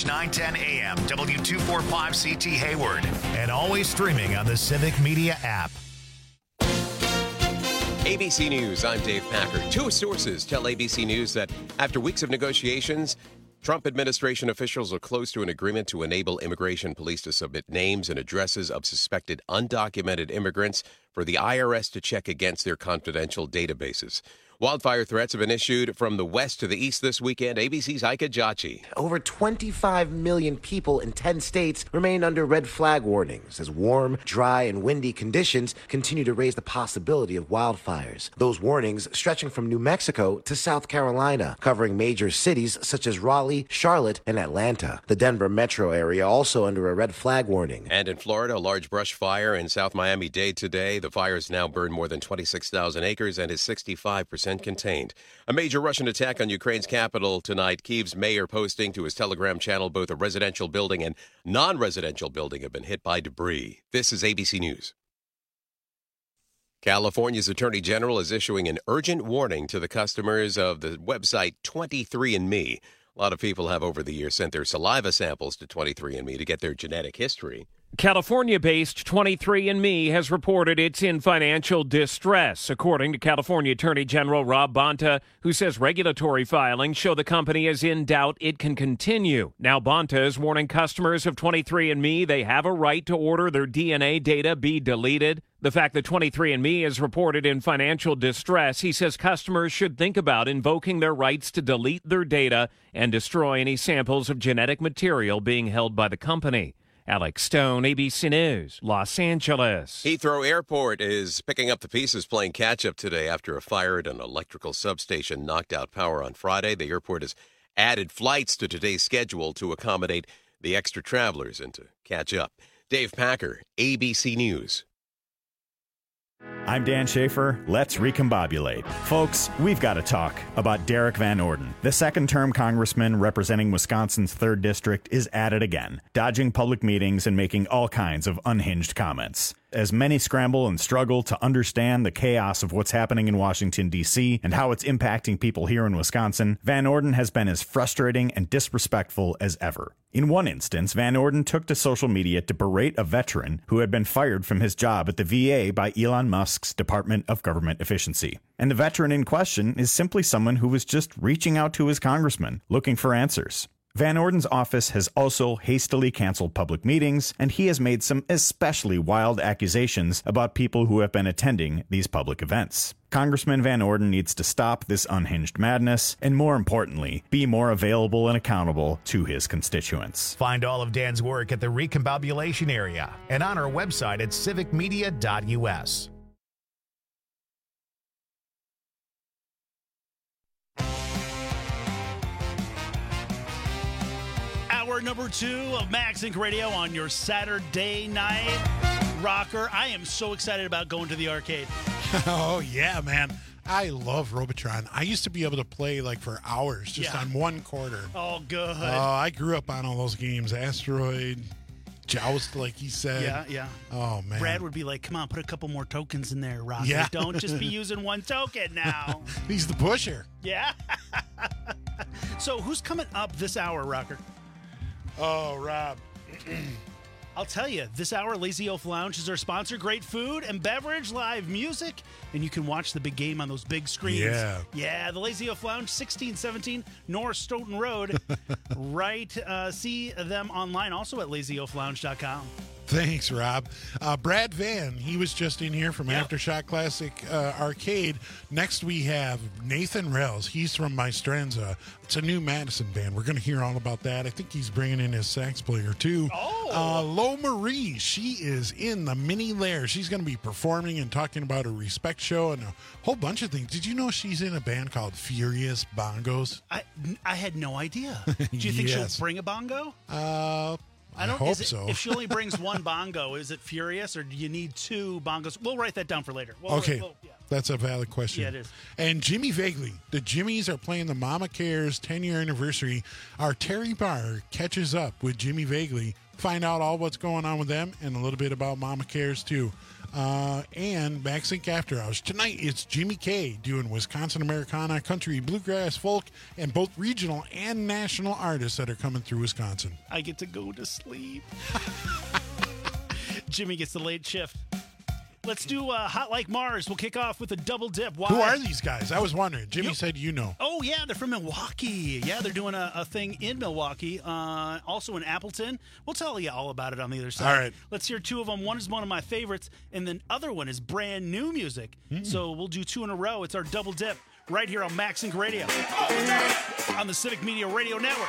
910 AM, W245CT Hayward, and always streaming on the Civic Media app. ABC News, I'm Dave Packer. Two sources tell ABC News that after weeks of negotiations, Trump administration officials are close to an agreement to enable immigration police to submit names and addresses of suspected undocumented immigrants for the IRS to check against their confidential databases. Wildfire threats have been issued from the west to the east this weekend. ABC's Ika Jachi. Over 25 million people in 10 states remain under red flag warnings as warm, dry, and windy conditions continue to raise the possibility of wildfires. Those warnings stretching from New Mexico to South Carolina, covering major cities such as Raleigh, Charlotte, and Atlanta. The Denver metro area also under a red flag warning. And in Florida, a large brush fire in South Miami-Dade today. The fire has now burned more than 26,000 acres and is 65% contained. A major Russian attack on Ukraine's capital tonight. Kyiv's mayor posting to his Telegram channel both a residential building and non-residential building have been hit by debris. This is ABC News. California's Attorney General is issuing an urgent warning to the customers of the website 23andMe. A lot of people have over the years sent their saliva samples to 23andMe to get their genetic history. California-based 23andMe has reported it's in financial distress, according to California Attorney General Rob Bonta, who says regulatory filings show the company is in doubt it can continue. Now Bonta is warning customers of 23andMe they have a right to order their DNA data be deleted. The fact that 23andMe is reported in financial distress, he says customers should think about invoking their rights to delete their data and destroy any samples of genetic material being held by the company. Alex Stone, ABC News, Los Angeles. Heathrow Airport is picking up the pieces playing catch-up today after a fire at an electrical substation knocked out power on Friday. The airport has added flights to today's schedule to accommodate the extra travelers and to catch up. Dave Packer, ABC News. I'm Dan Schaefer. Let's recombobulate. Folks, we've got to talk about Derek Van Orden. The second-term congressman representing Wisconsin's 3rd District is at it again, dodging public meetings and making all kinds of unhinged comments. As many scramble and struggle to understand the chaos of what's happening in Washington, D.C., and how it's impacting people here in Wisconsin, Van Orden has been as frustrating and disrespectful as ever. In one instance, Van Orden took to social media to berate a veteran who had been fired from his job at the VA by Elon Musk's Department of Government Efficiency. And the veteran in question is simply someone who was just reaching out to his congressman, looking for answers. Van Orden's office has also hastily canceled public meetings, and he has made some especially wild accusations about people who have been attending these public events. Congressman Van Orden needs to stop this unhinged madness, and more importantly, be more available and accountable to his constituents. Find all of Dan's work at the Recombobulation area and on our website at civicmedia.us. Hour number 2 of Max Inc. Radio on your Saturday night rocker. I am so excited about going to the arcade. Oh, yeah, man. I love Robotron. I used to be able to play like for hours just on one quarter. Oh, good. Oh, I grew up on all those games. Asteroid, Joust, like he said. Yeah. Oh, man. Brad would be like, come on, put a couple more tokens in there, Rocker. Yeah. Don't just be using one token now. He's the pusher. Yeah. So who's coming up this hour, Rocker? Oh, Rob. I'll tell you, this hour, Lazy Oaf Lounge is our sponsor. Great food and beverage, live music, and you can watch the big game on those big screens. Yeah, the Lazy Oaf Lounge, 1617 North Stoughton Road. See them online, also at lazyoaflounge.com. Thanks, Rob. Brad Van, he was just in here from Aftershock Classic Arcade. Next, we have Nathan Rels. He's from Maestranza. It's a new Madison band. We're going to hear all about that. I think he's bringing in his sax player, too. Lo Marie, she is in the Mini Lair. She's going to be performing and talking about her Respect show and a whole bunch of things. Did you know she's in a band called Furious Bongos? I had no idea. Do you think she'll bring a bongo? I hope so. If she only brings one bongo, is it Furious, or do you need 2 bongos? We'll write that down for later. That's a valid question. Yeah, it is. And Jimmy Vagley. The Jimmies are playing the Mama Cares 10-year anniversary. Our Terry Barr catches up with Jimmy Vagley. Find out all what's going on with them and a little bit about Mama Cares, too. and MaxInc After Hours. Tonight, it's Jimmy K doing Wisconsin Americana, country, bluegrass, folk, and both regional and national artists that are coming through Wisconsin. I get to go to sleep. Jimmy gets the late shift. Let's do Hot Like Mars. We'll kick off with a double dip. Why? Who are these guys? I was wondering. Jimmy said you know. Oh, yeah, they're from Milwaukee. Yeah, they're doing a thing in Milwaukee, also in Appleton. We'll tell you all about it on the other side. All right. Let's hear two of them. One is one of my favorites, and the other one is brand new music. So we'll do two in a row. It's our double dip right here on MaxInc Radio on the Civic Media Radio Network.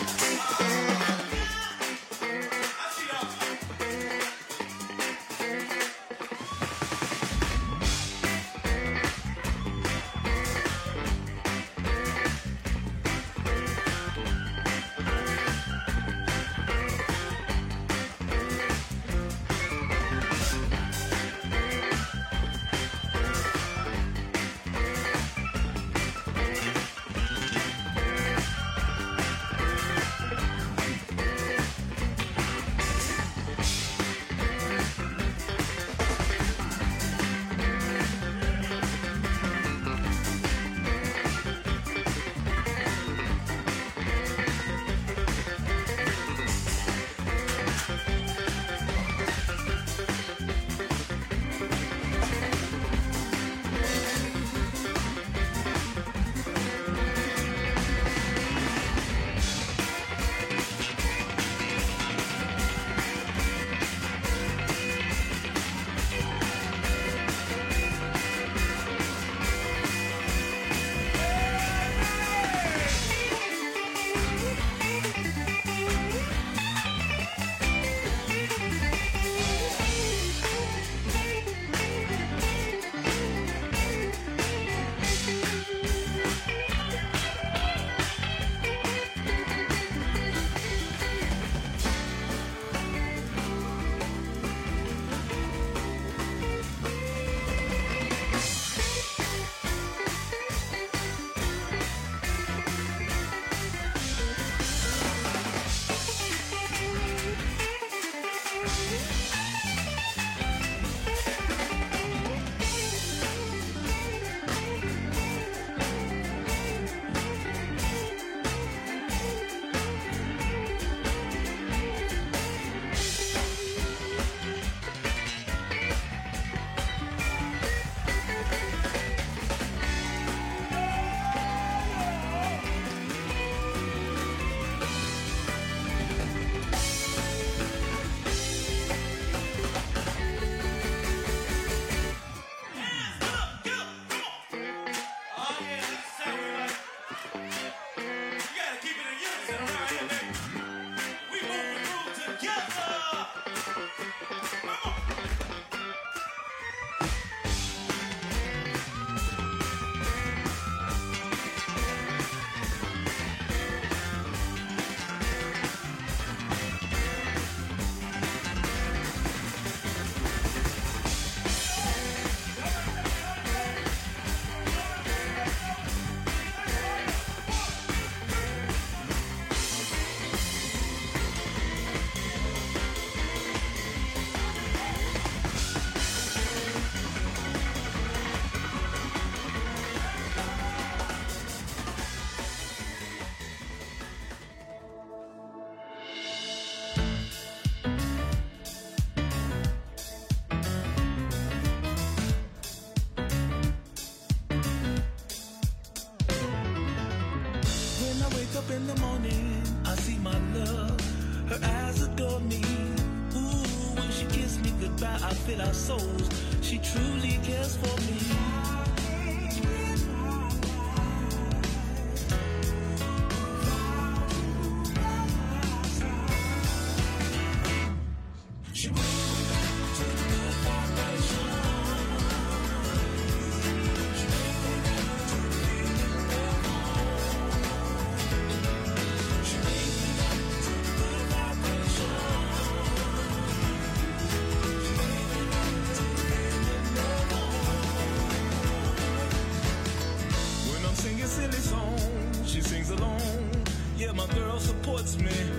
in the morning, I see my love, her eyes adore me. Ooh, when she kissed me goodbye, I feel our souls, she truly cares for me.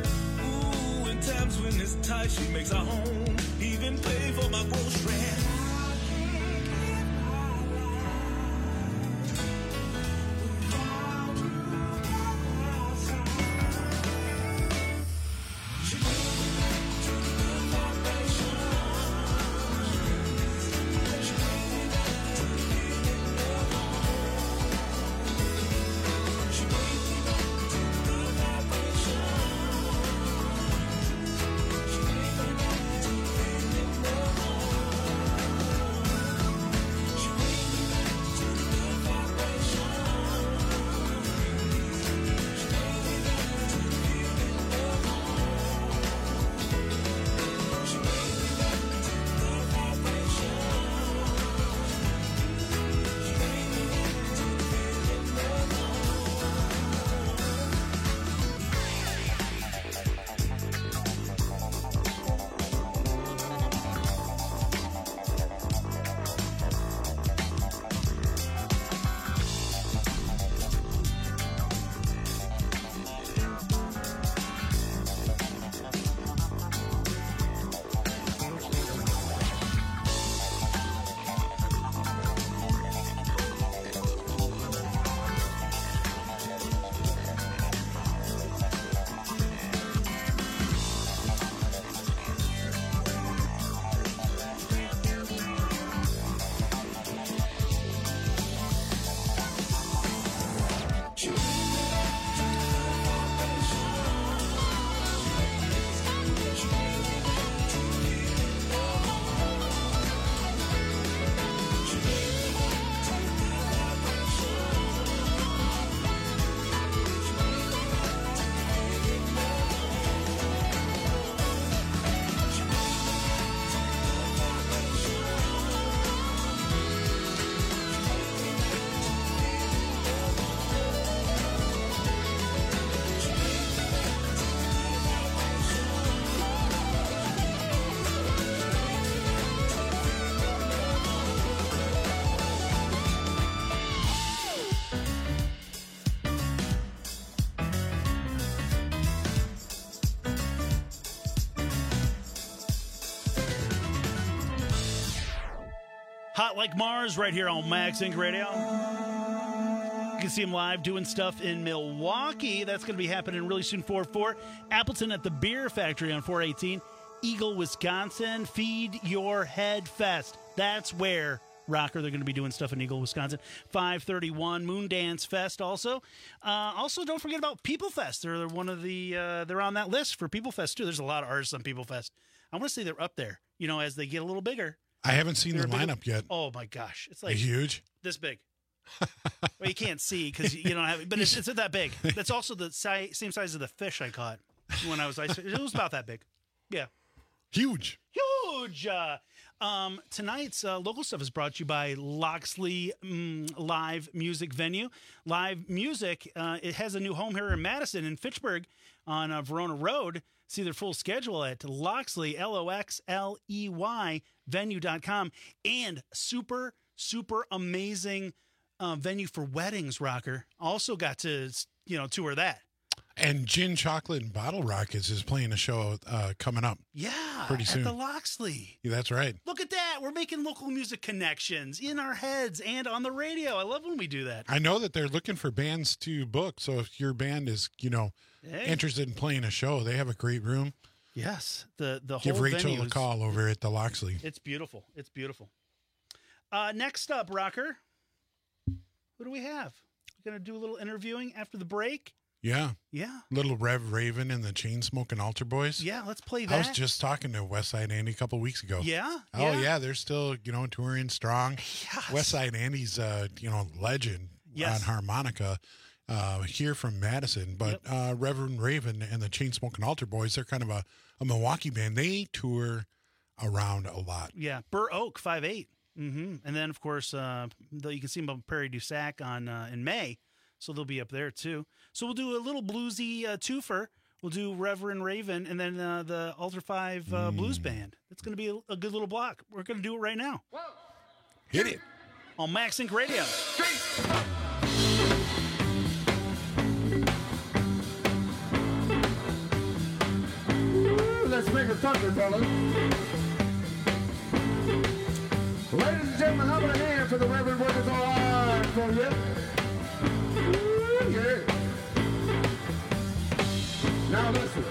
She makes her home, even pay for my grocery. Hot Like Mars right here on Max Inc. Radio. You can see him live doing stuff in Milwaukee. That's going to be happening really soon. 4-4. Appleton at the Beer Factory on 4/18. Eagle, Wisconsin. Feed Your Head Fest. That's where, Rocker, they're going to be doing stuff in Eagle, Wisconsin. 5/31. Moondance Fest also. Also, don't forget about People Fest. They're one of the, they're on that list for People Fest, too. There's a lot of artists on People Fest. I want to say they're up there, as they get a little bigger. I haven't seen the lineup yet. Oh, my gosh. It's like huge. This big. Well, you can't see because you don't have it, but it's that big. That's also the same size of the fish I caught when I was ice. It was about that big. Yeah. Huge. Tonight's local stuff is brought to you by Loxley Live Music Venue. Live Music, it has a new home here in Madison and Fitchburg on Verona Road. See their full schedule at Loxley, LOXLEY, venue.com. And super amazing venue for weddings, Rocker. Also got to, tour that. And Gin Chocolate and Bottle Rockets is playing a show coming up. Yeah, pretty soon. At the Loxley. Yeah, that's right. Look at that. We're making local music connections in our heads and on the radio. I love when we do that. I know that they're looking for bands to book. So if your band is, interested in playing a show, they have a great room. Yes. The whole Give Rachel venue a call over at the Loxley. It's beautiful. Next up, Rocker. What do we have? We're going to do a little interviewing after the break. Yeah. Little Rev Raven and the Chain-Smoking Altar Boys. Yeah, let's play that. I was just talking to Westside Andy a couple weeks ago. Yeah? Oh, yeah. They're still, touring strong. Yes. Westside Andy's, legend on harmonica here from Madison. But Reverend Raven and the Chain-Smoking Altar Boys, they're kind of a Milwaukee band. They tour around a lot. Yeah. Burr Oak, 5/8. Mm-hmm. And then, of course, you can see them on Prairie du Sac in May. So they'll be up there, too. So we'll do a little bluesy twofer. We'll do Reverend Raven and then the Altar 5 Blues Band. That's going to be a good little block. We're going to do it right now. Whoa. Hit it. On Max Inc. Radio. Let's make a thunder, fellas. Ladies and gentlemen, how about a hand for the Reverend Workers All Right for you? Yeah. Now listen.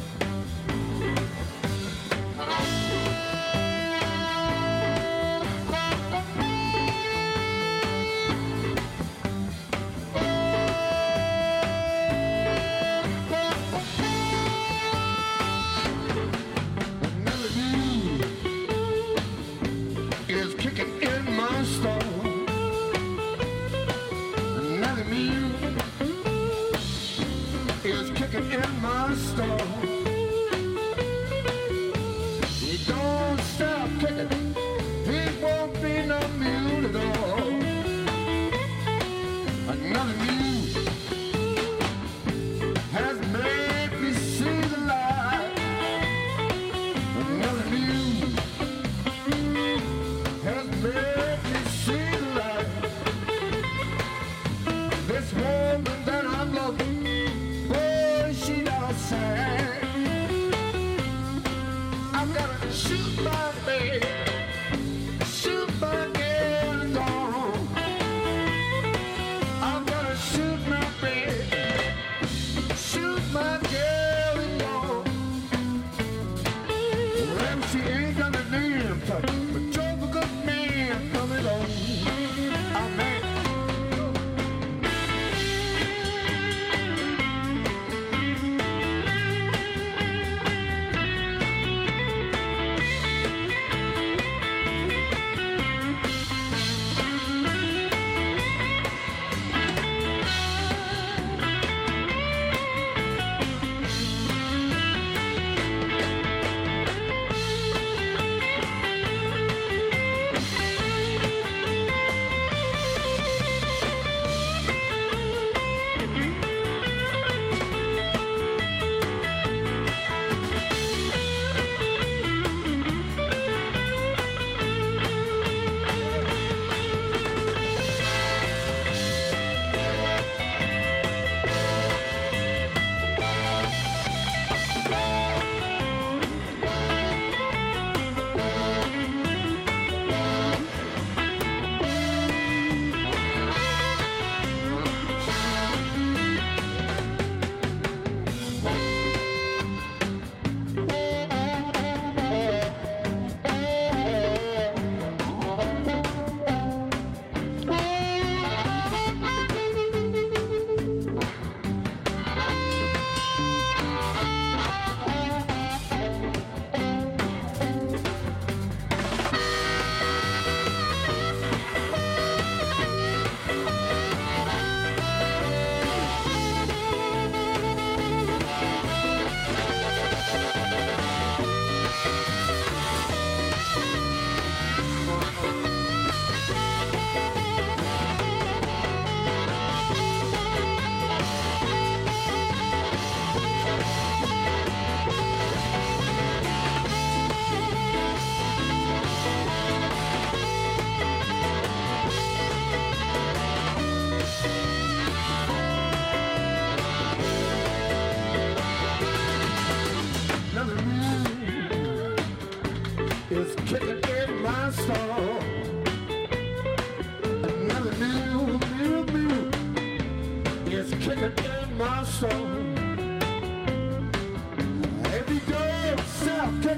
In my store, you don't stop kicking, it won't be no mule at all. Another mule has made me see the light. Another mule has made me see the light. This woman that I'm loving, she outside.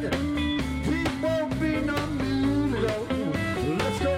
Pete won't be no music. Let's go.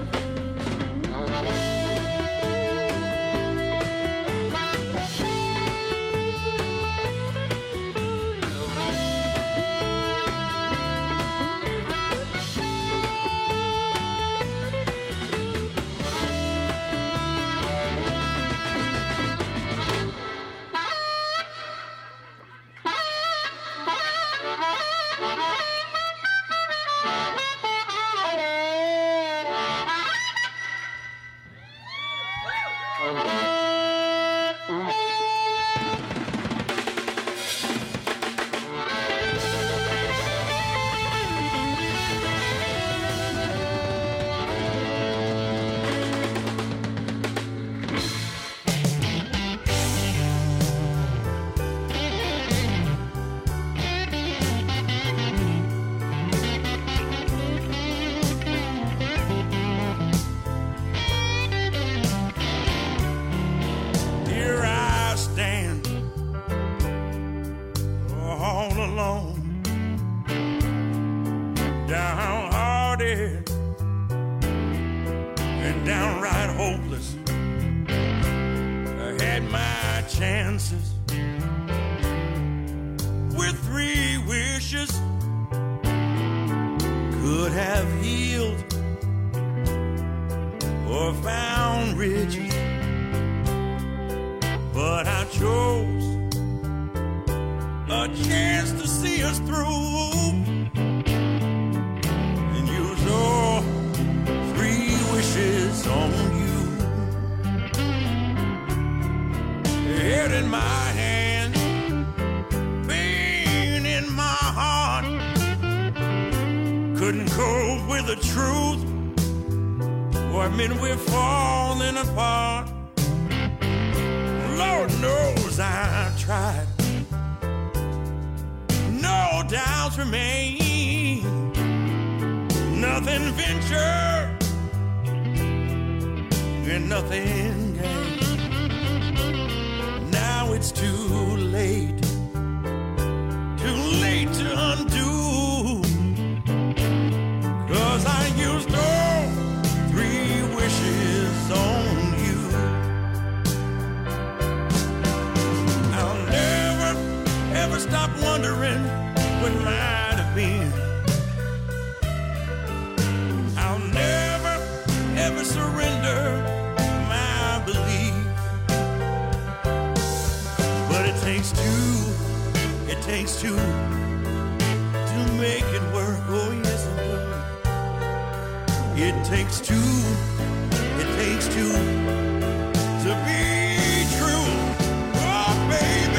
Here I stand, all alone, downhearted and downright hopeless. I had my chances with 3 wishes, could have healed or found riches. But I chose a chance to see us through and use all 3 wishes on you. Head in my hand, pain in my heart. Couldn't cope with the truth, or admit we're falling apart. Lord knows I tried. No doubts remain. Nothing ventured and nothing gained. Now it's too late to undo. 'Cause I used all 3 wishes on you. I'll never, ever stop wondering what might have been. I'll never, ever surrender my belief. But it takes 2 to make it work. Oh yes it does. It takes 2 to be true. Oh baby.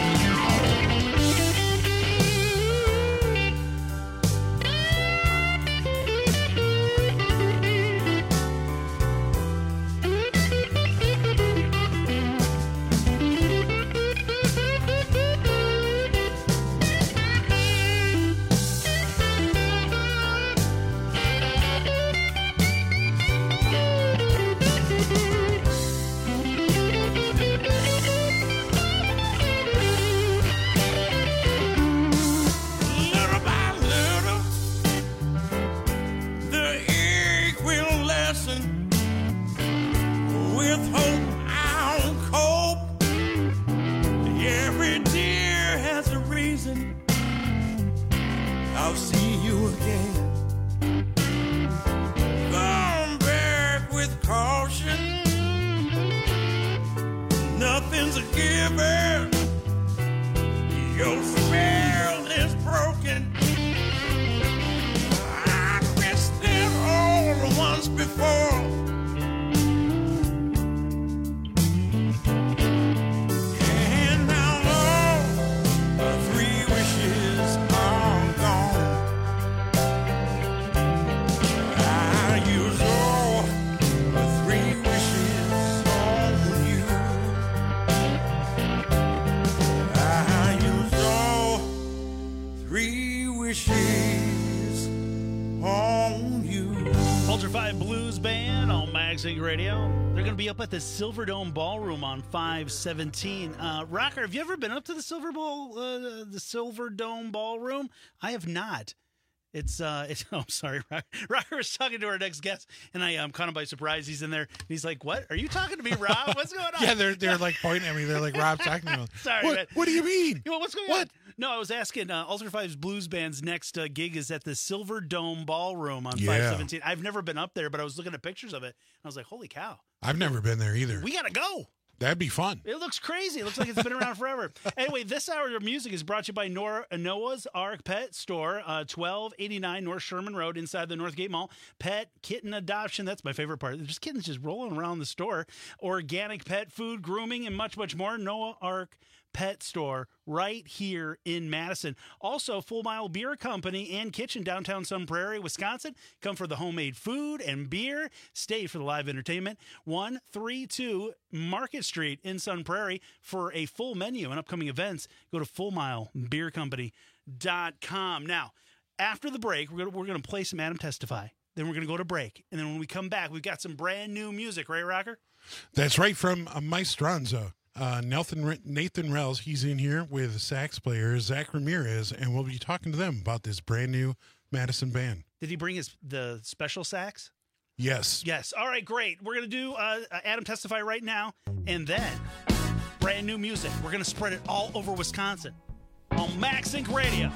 Little by little, the ache will lessen. With hope I'll cope. Every tear has a reason. I'll see you again. Come back with caution. Nothing's a given. Your spell is broken. I missed it all once before. And now all the 3 wishes are gone. I use all the 3 wishes on you. I use all 3 wishes on you. Walter Ultra 5 Blues Band on Magazine Radio. They're going to be up at the Silverdome Ballroom on 5/17. Rocker, have you ever been up to the Silverdome Ballroom? I have not. It's oh, sorry, Rocker was talking to our next guest, and I'm caught him by surprise. He's in there, and he's like, "What? Are you talking to me, Rob? What's going on?" Yeah, they're like pointing at me. They're like, "Rob's talking to me." Sorry, what? man. What do you mean? What's going on? No, I was asking. Ultra 5's Blues Band's next gig is at the Silverdome Ballroom on 5/17. I've never been up there, but I was looking at pictures of it, and I was like, "Holy cow!" I've never been there either. We gotta go. That'd be fun. It looks crazy. It looks like it's been around forever. Anyway, this hour of music is brought to you by Noah's Ark Pet Store, 1289 North Sherman Road inside the Northgate Mall. Pet, kitten adoption. That's my favorite part. There's kittens just rolling around the store. Organic pet food, grooming, and much, much more. Noah Ark Pet Store right here in Madison. Also, Full Mile Beer Company and Kitchen, downtown Sun Prairie, Wisconsin. Come for the homemade food and beer. Stay for the live entertainment. 132 Market Street in Sun Prairie. For a full menu and upcoming events, go to fullmilebeercompany.com. Now, after the break, we're going to play some Adam Testify. Then we're going to go to break. And then when we come back, we've got some brand new music, right, Rocker? That's right, from Maestranza. Nathan Rels, he's in here with sax player Zach Ramirez, and we'll be talking to them about this brand new Madison band. Did he bring the special sax? Yes. Yes. All right, great. We're going to do Adam Testify right now, and then brand new music. We're going to spread it all over Wisconsin on Max Inc. Radio.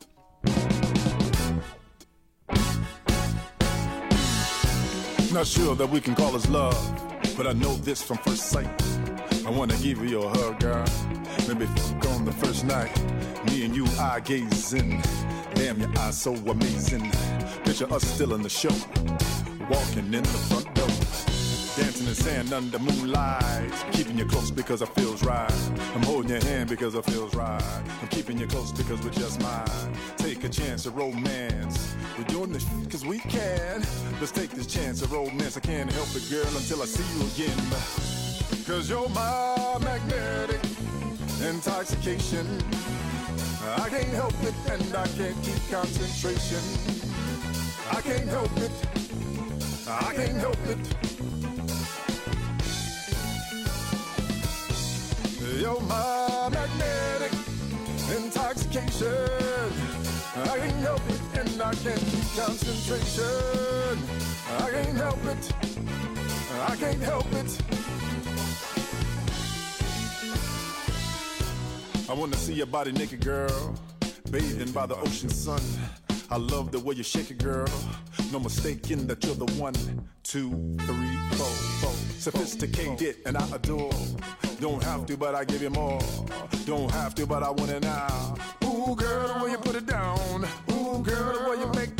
Not sure that we can call this love, but I know this from first sight. I wanna give you a hug, girl. Maybe fuck on the first night. Me and you eye gazing. Damn, your eyes so amazing. Picture us still in the show, walking in the front door, dancing in sand under moonlight. Keeping you close because it feels right. I'm holding your hand because it feels right. I'm keeping you close because we're just mine. Take a chance of romance. We're doing this cause we can. Let's take this chance of romance. I can't help it, girl, until I see you again. Cause you're my magnetic intoxication. I can't help it and I can't keep concentration. I can't help it. I can't help it. You're my magnetic intoxication. I can't help it and I can't keep concentration. I can't help it. I can't help it. I wanna see your body naked, girl, bathing by the ocean sun. I love the way you shake it, girl. No mistaking that you're the 1, 2, 3, 4. Sophisticated and I adore. Don't have to, but I give you more. Don't have to, but I want it now. Ooh, girl, the way you put it down. Ooh, girl, the way you make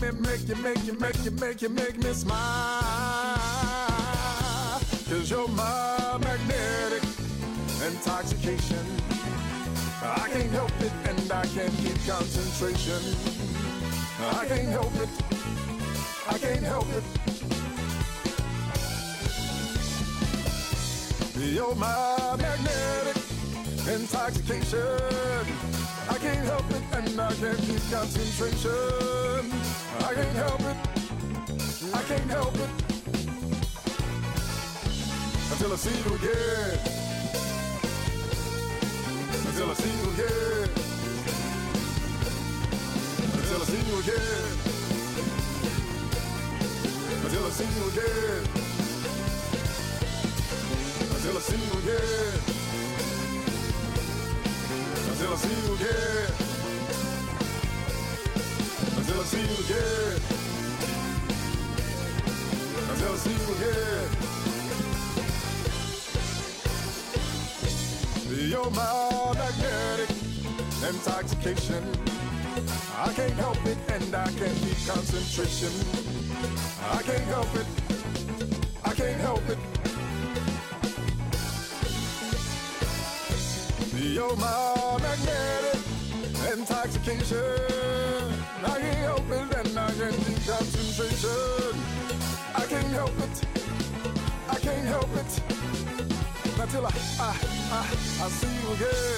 me smile. Cause you're my magnetic intoxication. I can't help it and I can't keep concentration. I can't help it. I can't help it. You're my magnetic intoxication. I can't help it and I can't keep concentration. I can't help it. I can't help it. Until I see you again. Until I see you again. Until I see you again. Until I see you again. Until I see you again. Until I see you again. Until I see you again. Until I see you again. You're my magnetic intoxication. I can't help it and I can't keep concentration. I can't help it. I can't help it. You're my magnetic intoxication. I can't help it and I can't keep concentration. I can't help it. I can't help it. Until I see you again.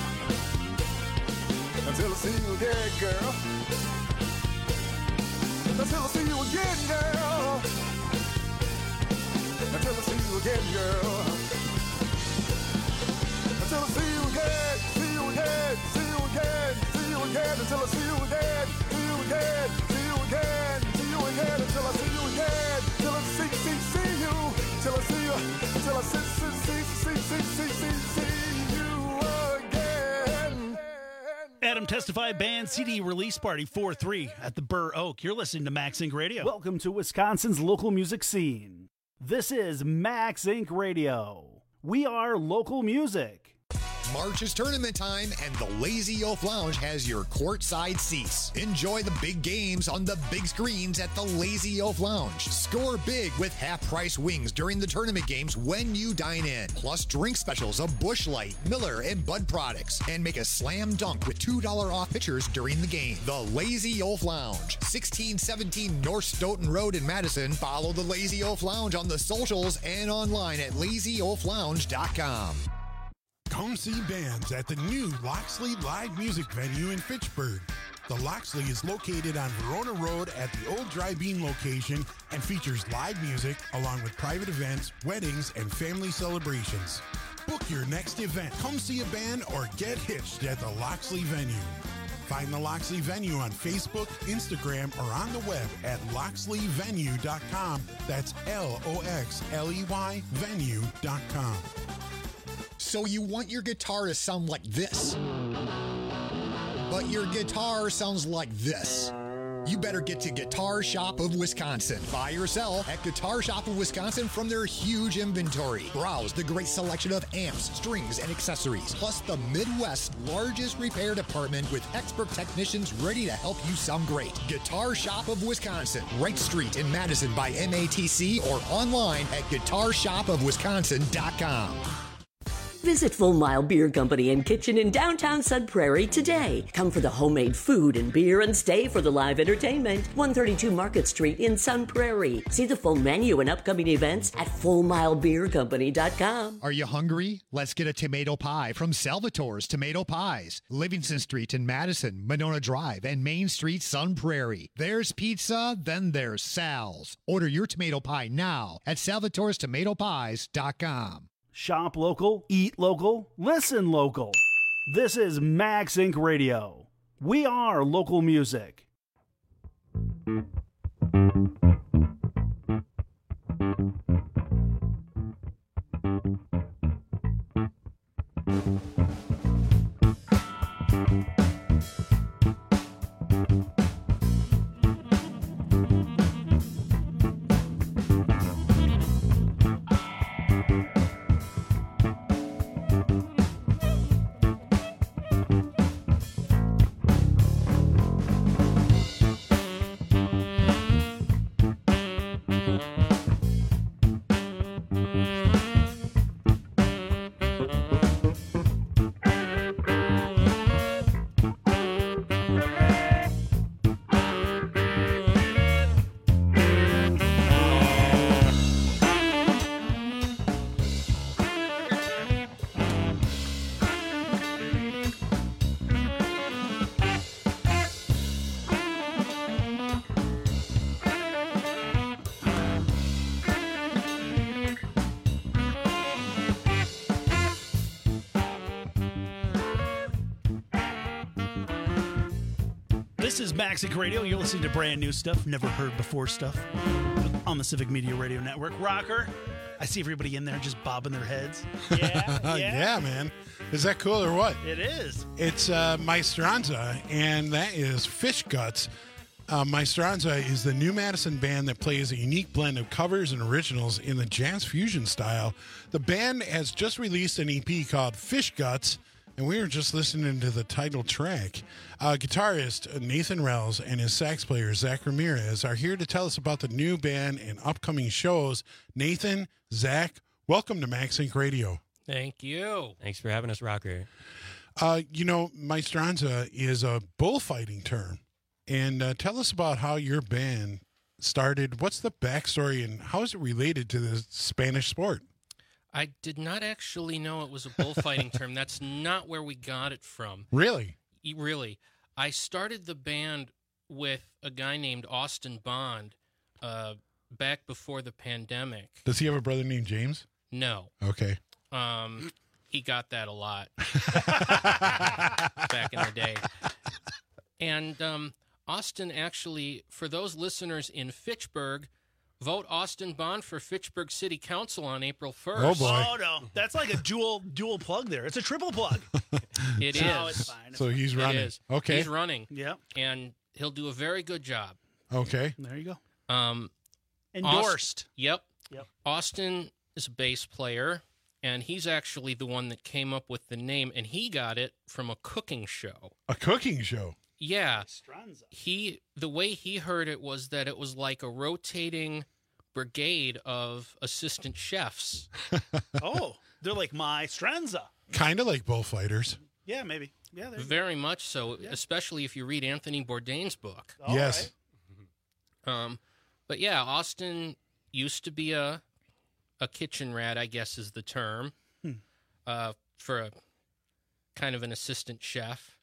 Until I see you again, girl. Until I see you again, girl. Until I see you again, girl. Until I see you again, see you again, see you again, see you again. Until I see you again, see you again, see you again, see you again. Until I see you again, till I see you, till I see you, till I see you again. Adam Testify Band CD release party 4-3 at the Burr Oak. You're listening to Max Inc. Radio. Welcome to Wisconsin's local music scene. This is Max Inc. Radio. We are local music. March is tournament time, and the Lazy Oaf Lounge has your courtside seats. Enjoy the big games on the big screens at the Lazy Oaf Lounge. Score big with half-price wings during the tournament games when you dine in. Plus drink specials of Busch Light, Miller, and Bud products. And make a slam dunk with $2 off pitchers during the game. The Lazy Oaf Lounge, 1617 North Stoughton Road in Madison. Follow the Lazy Oaf Lounge on the socials and online at lazyoaflounge.com. Come see bands at the new Loxley Live Music Venue in Fitchburg. The Loxley is located on Verona Road at the old Dry Bean location and features live music along with private events, weddings, and family celebrations. Book your next event, come see a band, or get hitched at the Loxley Venue. Find the Loxley Venue on Facebook, Instagram, or on the web at loxleyvenue.com. That's LOXLEY venue.com. So you want your guitar to sound like this, but your guitar sounds like this. You better get to Guitar Shop of Wisconsin. Buy or sell at Guitar Shop of Wisconsin from their huge inventory. Browse the great selection of amps, strings, and accessories, plus the Midwest's largest repair department with expert technicians ready to help you sound great. Guitar Shop of Wisconsin, Wright Street in Madison by MATC, or online at guitarshopofwisconsin.com. Visit Full Mile Beer Company and Kitchen in downtown Sun Prairie today. Come for the homemade food and beer and stay for the live entertainment. 132 Market Street in Sun Prairie. See the full menu and upcoming events at FullMileBeerCompany.com. Are you hungry? Let's get a tomato pie from Salvatore's Tomato Pies. Livingston Street in Madison, Monona Drive, and Main Street, Sun Prairie. There's pizza, then there's Sal's. Order your tomato pie now at Salvatore'sTomatoPies.com. Shop local, eat local, listen local. This is Max Inc. Radio. We are local music. This is Max Inc. Radio. You're listening to brand new stuff, never heard before stuff on the Civic Media Radio Network. Rocker, I see everybody in there just bobbing their heads. Yeah, Yeah, man. Is that cool or what? It is. It's Maestranza, and that is Fish Guts. Maestranza is the new Madison band that plays a unique blend of covers and originals in the jazz fusion style. The band has just released an EP called Fish Guts, and we were just listening to the title track. Guitarist Nathan Rells and his sax player Zach Ramirez are here to tell us about the new band and upcoming shows. Nathan, Zach, welcome to Max Inc. Radio. Thank you. Thanks for having us, Rocker. Maestranza is a bullfighting term. And tell us about how your band started. What's the backstory and how is it related to the Spanish sport? I did not actually know it was a bullfighting term. That's not where we got it from. Really? Really. I started the band with a guy named Austin Bond back before the pandemic. Does he have a brother named James? No. Okay. He got that a lot back in the day. And Austin actually, for those listeners in Fitchburg, vote Austin Bond for Fitchburg City Council on April 1st. Oh, boy. Oh, no. That's like a dual plug there. It's a triple plug. It is. No, it's fine. So he's running. It is. Okay. He's running. Yep. And he'll do a very good job. Okay. There you go. Endorsed. Yep. Yep. Austin is a bass player, and he's actually the one that came up with the name, and he got it from a cooking show. A cooking show? Yeah. The way he heard it was that it was like a rotating brigade of assistant chefs. Oh, they're like my Stranza. Kind of like bullfighters. Yeah, maybe. Yeah, Very much so, especially if you read Anthony Bourdain's book. Yes. But yeah, Austin used to be a kitchen rat, I guess is the term, for a kind of an assistant chef.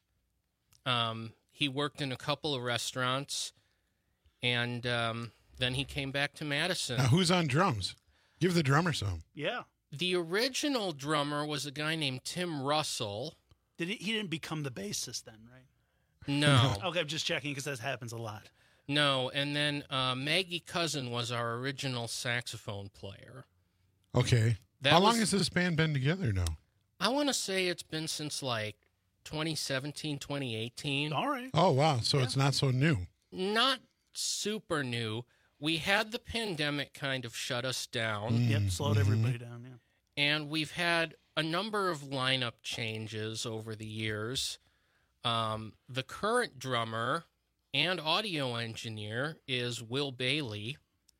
He worked in a couple of restaurants, and then he came back to Madison. Now, who's on drums? Give the drummer some. Yeah. The original drummer was a guy named Tim Russell. He didn't become the bassist then, right? No. Okay, I'm just checking because that happens a lot. No, and then Maggie Cousin was our original saxophone player. Okay. How long has this band been together now? I want to say it's been since like 2017, 2018. All right. Oh, wow. So it's not so new. Not super new. We had the pandemic kind of shut us down. Yep, slowed everybody down, yeah. And we've had a number of lineup changes over the years. The current drummer and audio engineer is Will Bailey.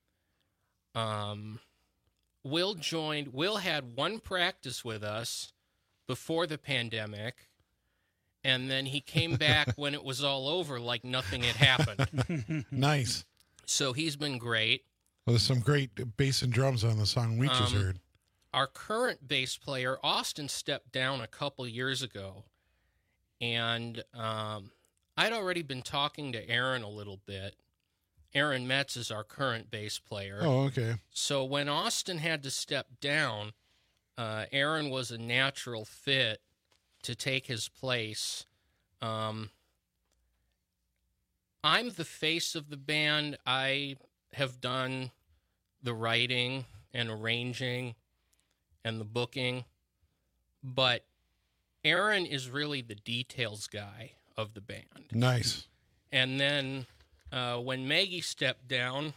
Will had one practice with us before the pandemic, and then he came back when it was all over like nothing had happened. Nice. So he's been great. Well, there's some great bass and drums on the song we just heard. Our current bass player, Austin, stepped down a couple years ago, and I'd already been talking to Aaron a little bit. Aaron Metz is our current bass player. Oh, okay. So when Austin had to step down, Aaron was a natural fit to take his place. I'm the face of the band. I have done the writing and arranging and the booking, but Aaron is really the details guy of the band. Nice. And then when Maggie stepped down,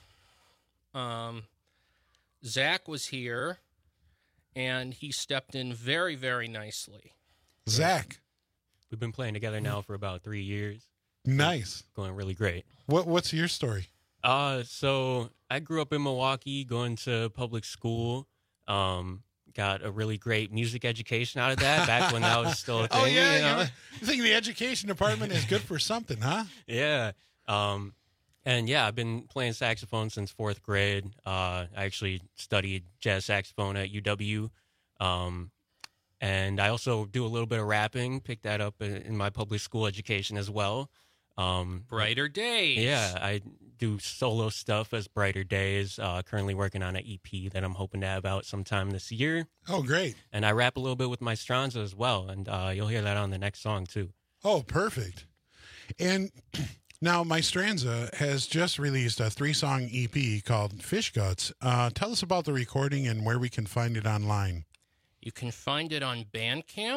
Zach was here, and he stepped in very, very nicely. Zach. We've been playing together now for about 3 years. Nice. Going really great. What's your story? So I grew up in Milwaukee, going to public school. Got a really great music education out of that back when that was still a thing. Oh, yeah. You know? You think the education department is good for something, huh? Yeah. And yeah, I've been playing saxophone since fourth grade. I actually studied jazz saxophone at UW. And I also do a little bit of rapping, picked that up in my public school education as well. Brighter Days. Yeah, I do solo stuff as Brighter Days. Currently working on an EP that I'm hoping to have out sometime this year. Oh, great. And I rap a little bit with my Stranza as well, and you'll hear that on the next song, too. Oh, perfect. And now my Stranza has just released a 3-song EP called Fish Guts. Tell us about the recording and where we can find it online. You can find it on Bandcamp,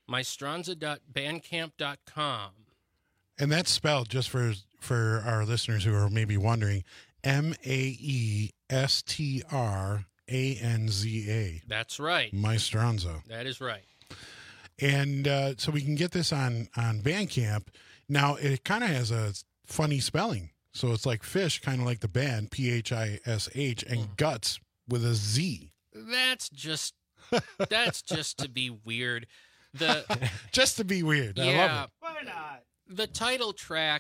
mystranza.bandcamp.com. And that's spelled, just for our listeners who are maybe wondering, Maestranza. That's right. Maestranza. That is right. And so we can get this on Bandcamp. Now, it kind of has a funny spelling. So it's like fish, kind of like the band, Phish, and guts with a Z. That's just to be weird. Just to be weird. I love it. Why not? The title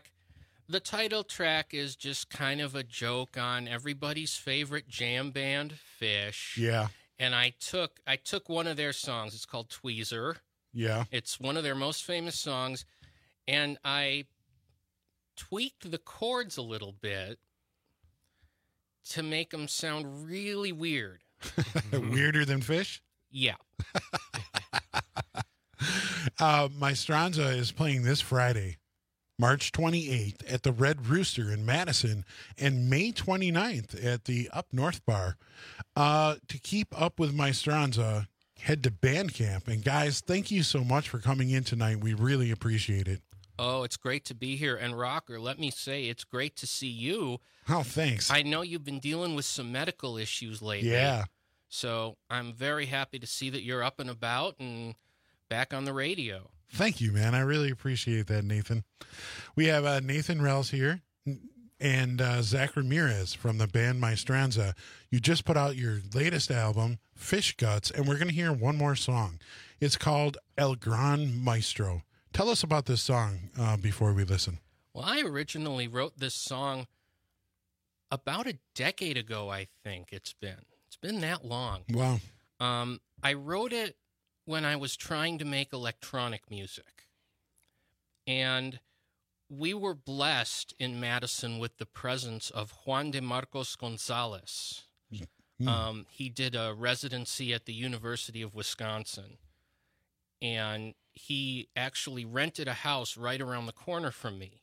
track is just kind of a joke on everybody's favorite jam band, Phish. Yeah. And I took one of their songs. It's called Tweezer. Yeah. It's one of their most famous songs, and I tweaked the chords a little bit to make them sound really weird. Weirder than Fish? Yeah. Maestranza is playing this Friday, March 28th at the Red Rooster in Madison, and May 29th at the Up North Bar. To keep up with Maestranza, head to Bandcamp. And guys, thank you so much for coming in tonight. We really appreciate it. Oh, it's great to be here. And Rocker, let me say, it's great to see you. Oh, thanks. I know you've been dealing with some medical issues lately. Yeah. So I'm very happy to see that you're up and about and back on the radio. Thank you, man. I really appreciate that, Nathan. We have Nathan Rels here and Zach Ramirez from the band Maestranza. You just put out your latest album, Fish Guts, and we're going to hear one more song. It's called El Gran Maestro. Tell us about this song before we listen. Well, I originally wrote this song about a decade ago, I think it's been. It's been that long. Wow. I wrote it when I was trying to make electronic music. And we were blessed in Madison with the presence of Juan de Marcos Gonzalez. He did a residency at the University of Wisconsin. And he actually rented a house right around the corner from me.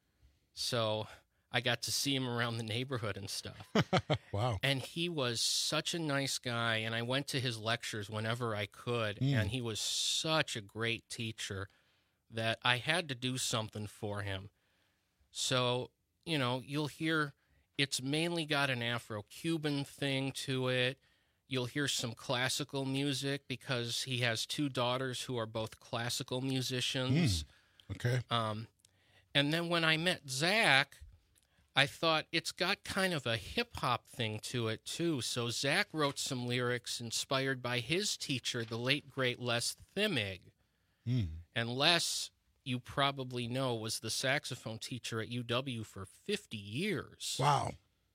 So I got to see him around the neighborhood and stuff. Wow. And he was such a nice guy, and I went to his lectures whenever I could, and he was such a great teacher that I had to do something for him. So, you know, you'll hear it's mainly got an Afro-Cuban thing to it. You'll hear some classical music because he has two daughters who are both classical musicians. Okay. And then when I met Zach, I thought it's got kind of a hip-hop thing to it, too. So Zach wrote some lyrics inspired by his teacher, the late, great Les Thimig. And Les, you probably know, was the saxophone teacher at UW for 50 years. Wow.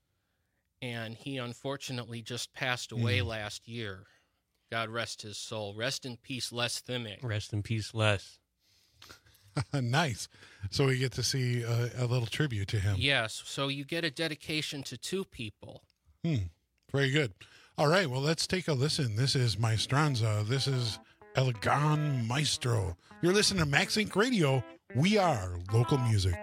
And he unfortunately just passed away last year. God rest his soul. Rest in peace, Les Thimig. Rest in peace, Les. Nice. So we get to see a little tribute to him. Yes. So you get a dedication to two people. Very good. All right. Well, let's take a listen. This is Maestranza. This is El Gran Maestro. You're listening to Max Inc. Radio. We are local music.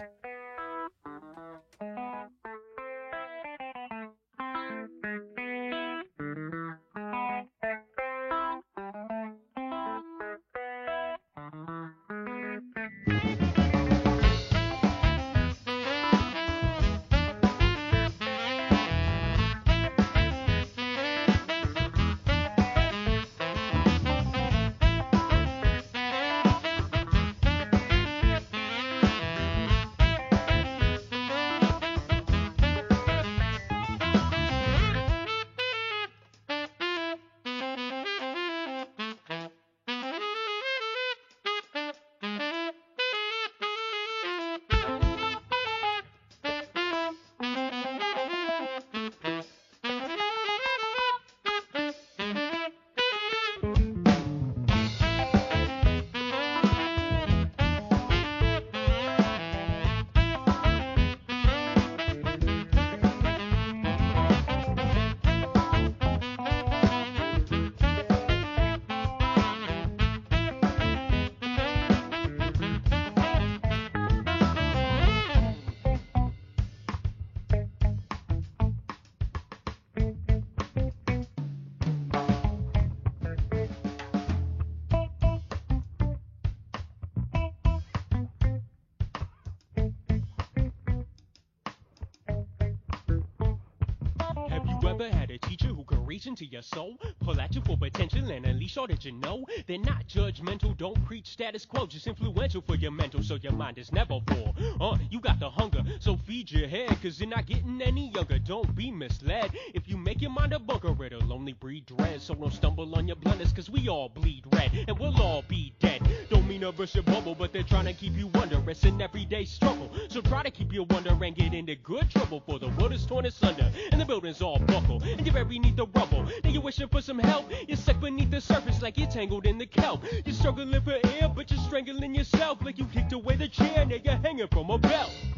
Into your soul, pull at you for potential and unleash all that you know. They're not judgmental, don't preach status quo, just influential for your mental, so your mind is never full. You got the hunger, so feed your head, cause you're not getting any younger. Don't be misled. If you make your mind a bunker, it'll only breed dread. So don't stumble on your blunders, cause we all bleed red, and we'll all be dead. Don't mean to burst your bubble, but they're trying to keep you under. It's an everyday struggle, so try to keep your wonder and get into good trouble. For the world is torn asunder, and the buildings all buckle, and you're buried beneath the rubble. Then you're wishing for some help. You're stuck beneath the surface like you're tangled in the kelp. You're struggling for air, but you're strangling yourself like you kicked away the chair. Now you're hanging from a belt. You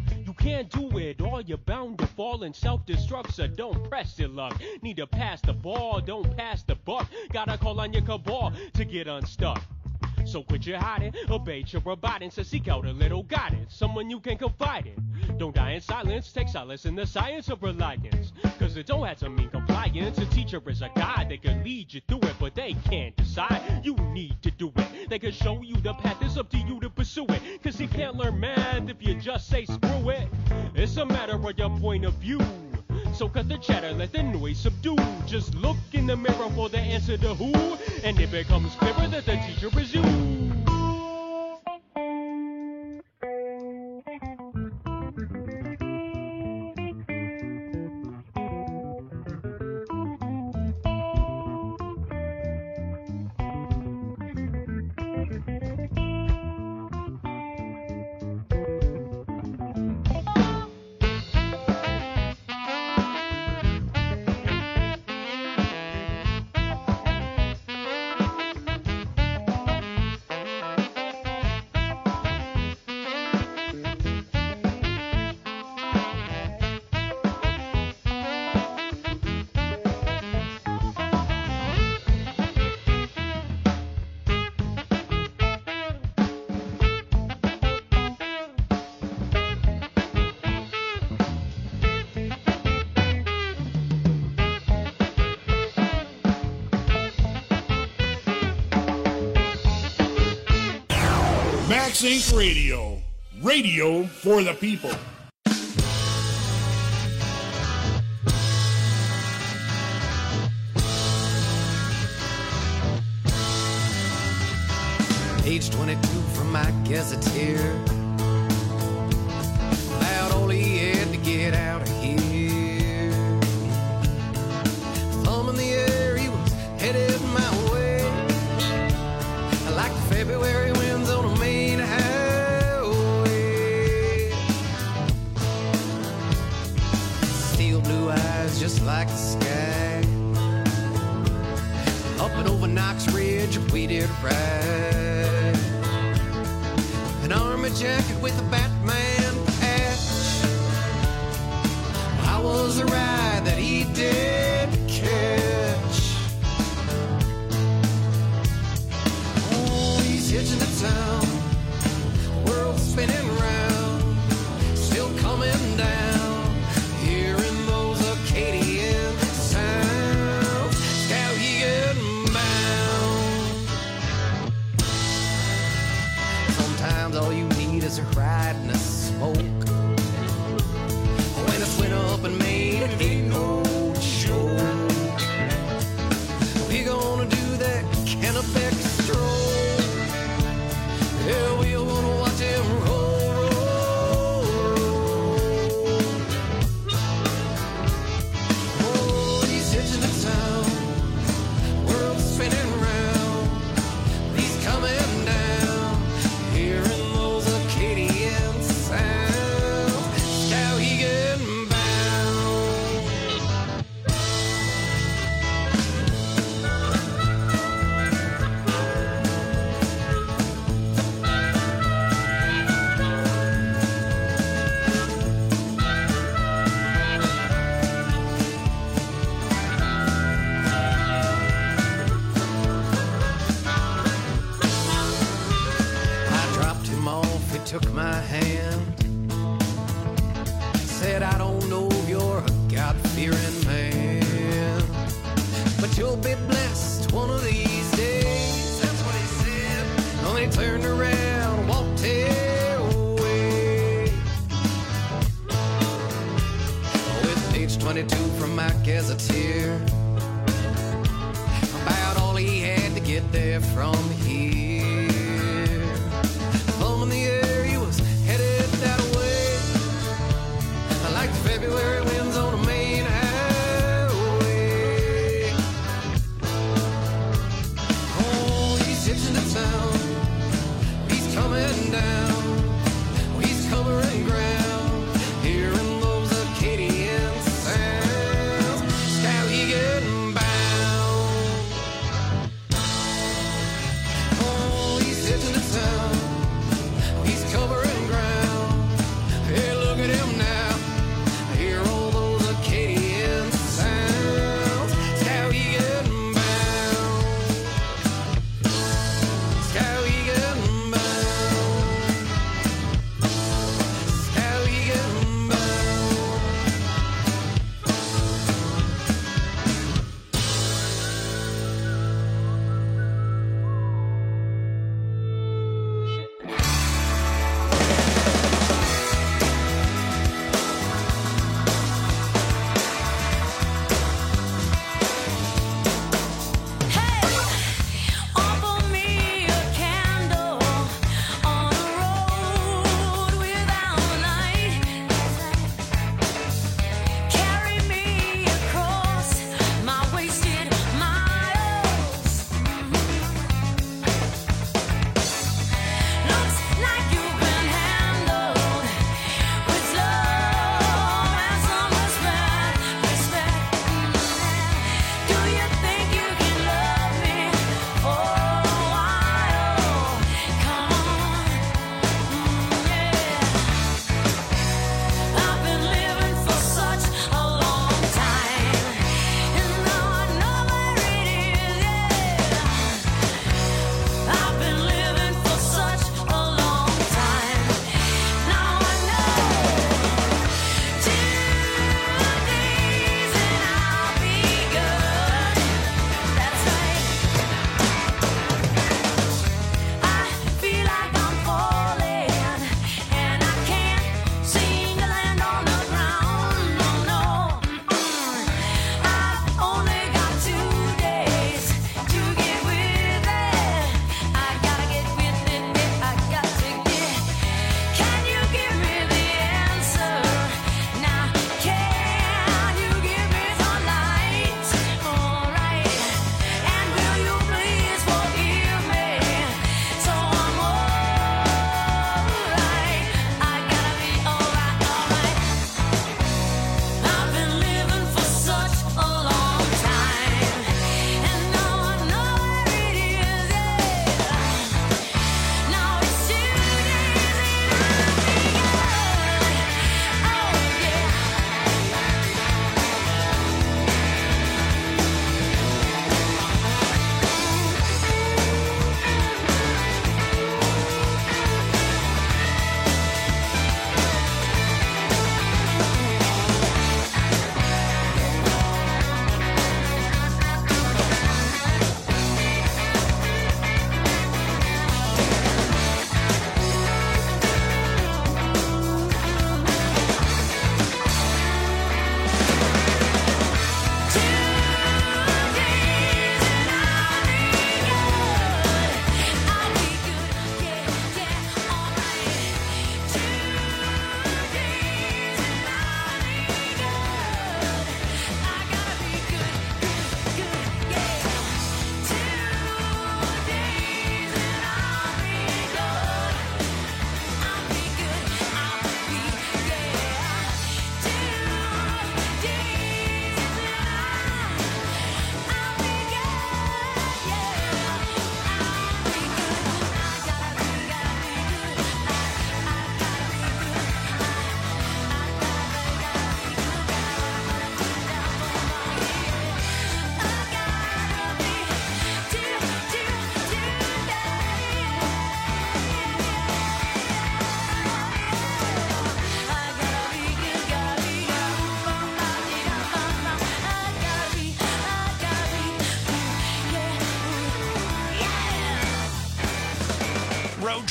can't do it all, you're bound to fall and self-destruct, so don't press your luck. Need to pass the ball, don't pass the buck. Gotta call on your cabal to get unstuck. So quit your hiding, obey your abiding, so seek out a little guidance, someone you can confide in. Don't die in silence, take solace in the science of reliance, cause it don't have to mean compliance. A teacher is a guide, they can lead you through it, but they can't decide, you need to do it. They can show you the path, it's up to you to pursue it, cause you can't learn math if you just say screw it. It's a matter of your point of view. So cut the chatter, let the noise subdue. Just look in the mirror for the answer to who, and it becomes clearer that the teacher is you. Max Inc. Radio. Radio for the people. Page 22 from my gazetteer. About all he had to get out of here. Thumb in the air, he was headed my way. Like the February winds on a main highway. Steel blue eyes just like the sky. Up and over Knox Ridge, we did ride. An army jacket with a Batman patch. I was a ride that he did catch. Oh, he's hitching to town, world spinning round, still coming down, hearing those Acadian sounds. Skowhegan bound. Sometimes all you need is a ride and a smoke. When it's went up and made it ain't no joke. We gonna do that Kennebec stroll. Yeah, we gonna watch him roll, roll, roll. Oh, he's hitching to town, world spinning round. He's coming down, hearing those Acadian sounds. Skowhegan bound. I dropped him off, he took my hand. Said, I don't know if you're a God-fearing man, but you'll be blessed one of these days. That's what he said. And he turned around and walked away. With page 22 from my gazetteer. About all he had to get there from here. Thumb in the air, he was headed that way. Like the February winds on a main highway. Oh, he's hitching to town, he's coming down, he's covering ground, hearing those Acadian sounds. Skowhegan bound. Oh,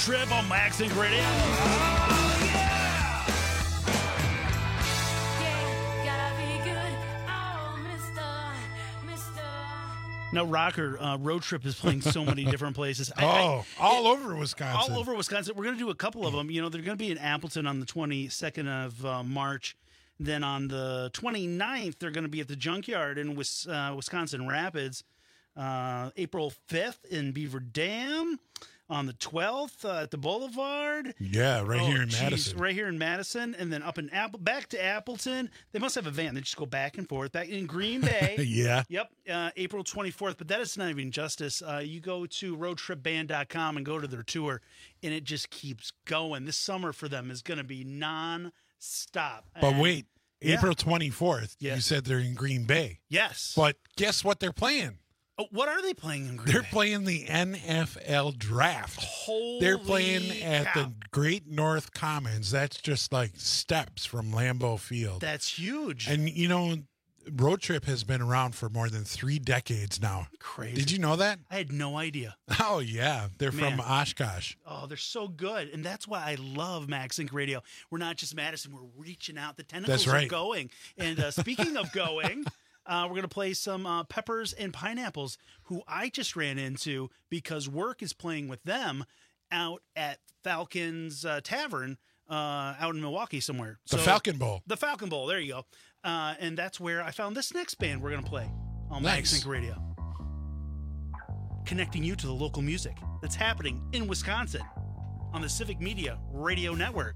Trip on Max Inc. Radio. Now, Rocker, Road Trip is playing so many different places. All over Wisconsin. All over Wisconsin. We're going to do a couple of them. You know, they're going to be in Appleton on the 22nd of March. Then on the 29th, they're going to be at the Junkyard in Wisconsin Rapids. April 5th in Beaver Dam. On the 12th at the Boulevard. Yeah, here in Madison. Right here in Madison. And then up in back to Appleton. They must have a van. They just go back and forth. Back in Green Bay. Yeah. Yep. April 24th. But that is not even justice. You go to roadtripband.com and go to their tour, and it just keeps going. This summer for them is going to be non-stop. But wait, April 24th, you said they're in Green Bay. Yes. But guess what they're playing? Oh, what are they playing in Green They're Bay? playing the NFL Draft. Holy They're playing at cow. the Great North Commons. That's just like steps from Lambeau Field. That's huge. And, you know, Road Trip has been around for more than 3 decades now. Crazy. Did you know that? I had no idea. Oh, yeah. They're from Oshkosh. Oh, they're so good. And that's why I love Max Inc. Radio. We're not just Madison. We're reaching out. The tentacles That's right. are going. And speaking of going, we're going to play some Peppers and Pineapples, who I just ran into because work is playing with them out at Falcon's Tavern out in Milwaukee somewhere. The Falcon Bowl. The Falcon Bowl. There you go. And that's where I found this next band we're going to play on Max Inc. Radio. Connecting you to the local music that's happening in Wisconsin on the Civic Media Radio Network.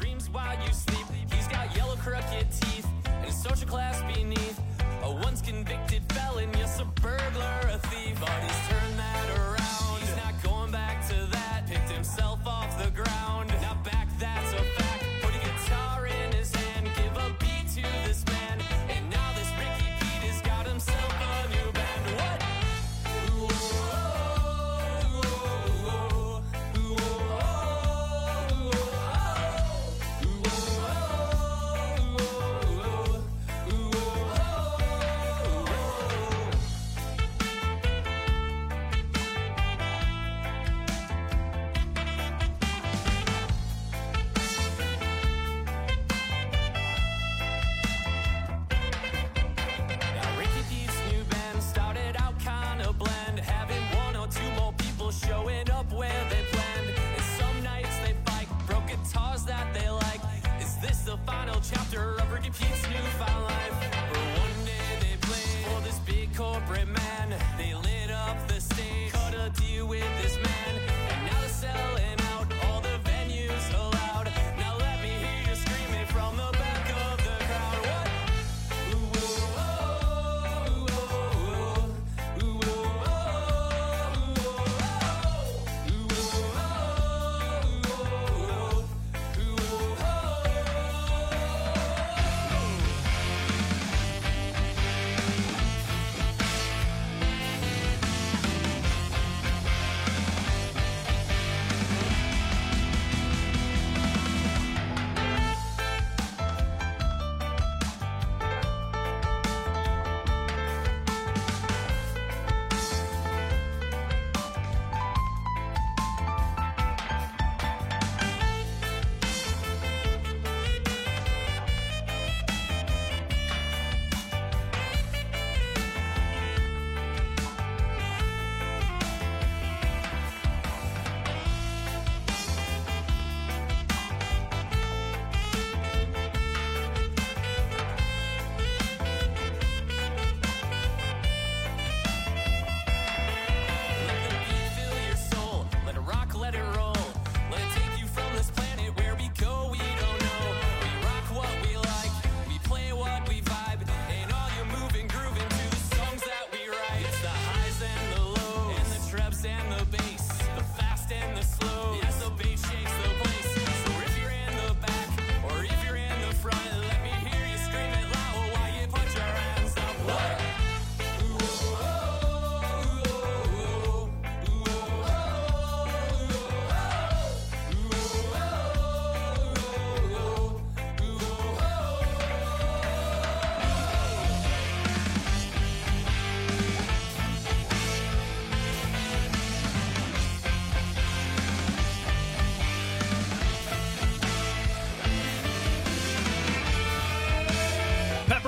Social class beneath a once convinced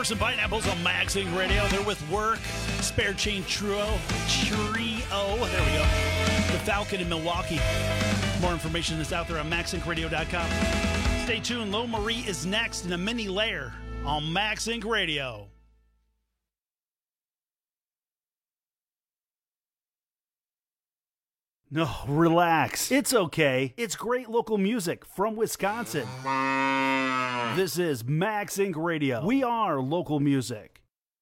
Forks and Pineapples on Max Inc. Radio. They're with Work, Spare Chain Trio. There we go. The Falcon in Milwaukee. More information is out there on maxincradio.com. Stay tuned. Lo Marie is next in a mini layer on Max Inc. Radio. No, relax. It's okay. It's great local music from Wisconsin. This is Max Inc. Radio. We are local music.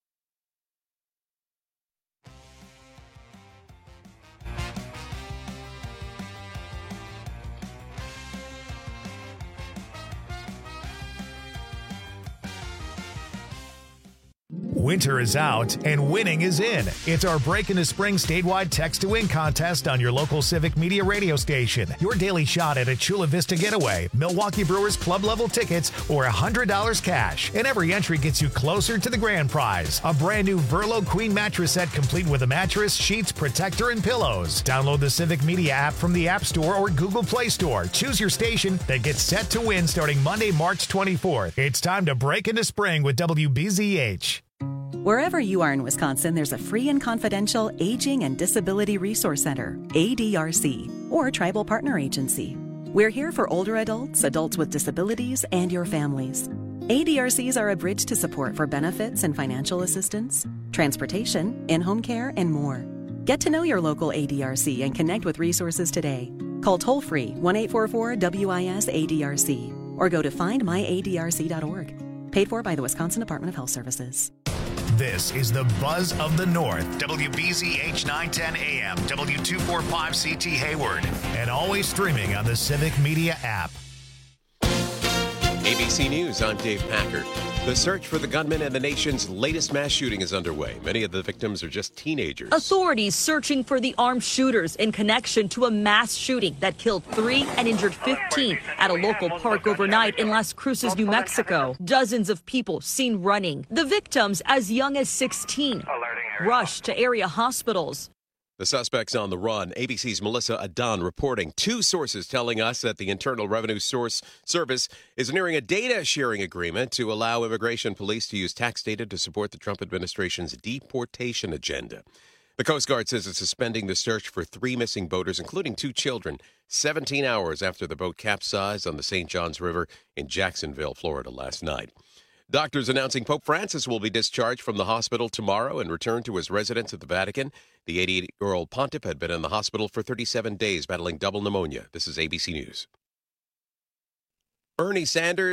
Winter is out and winning is in. It's our Break into Spring statewide text to win contest on your local Civic Media radio station. Your daily shot at a Chula Vista getaway, Milwaukee Brewers club level tickets, or $100 cash. And every entry gets you closer to the grand prize. A brand new Verlo Queen mattress set complete with a mattress, sheets, protector, and pillows. Download the Civic Media app from the App Store or Google Play Store. Choose your station that gets set to win starting Monday, March 24th. It's time to break into spring with WBZH. Wherever you are in Wisconsin, there's a free and confidential Aging and Disability Resource Center, ADRC, or Tribal Partner Agency. We're here for older adults, adults with disabilities, and your families. ADRCs are a bridge to support for benefits and financial assistance, transportation, in-home care, and more. Get to know your local ADRC and connect with resources today. Call toll-free 1-844-WIS-ADRC or go to findmyadrc.org. Paid for by the Wisconsin Department of Health Services. This is the Buzz of the North, WBZH 910 AM, W245CT Hayward, and always streaming on the Civic Media app. ABC News, I'm Dave Packard. The search for the gunman in the nation's latest mass shooting is underway. Many of the victims are just teenagers. Authorities searching for the armed shooters in connection to a mass shooting that killed 3 and injured 15 at a local park overnight in Las Cruces, New Mexico. Dozens of people seen running. The victims, as young as 16, rushed to area hospitals. The suspect's on the run. ABC's Melissa Adon reporting. 2 sources telling us that the Internal Revenue Service is nearing a data-sharing agreement to allow immigration police to use tax data to support the Trump administration's deportation agenda. The Coast Guard says it's suspending the search for 3 missing boaters, including 2 children, 17 hours after the boat capsized on the St. Johns River in Jacksonville, Florida last night. Doctors announcing Pope Francis will be discharged from the hospital tomorrow and return to his residence at the Vatican. The 88-year-old pontiff had been in the hospital for 37 days battling double pneumonia. This is ABC News. Bernie Sanders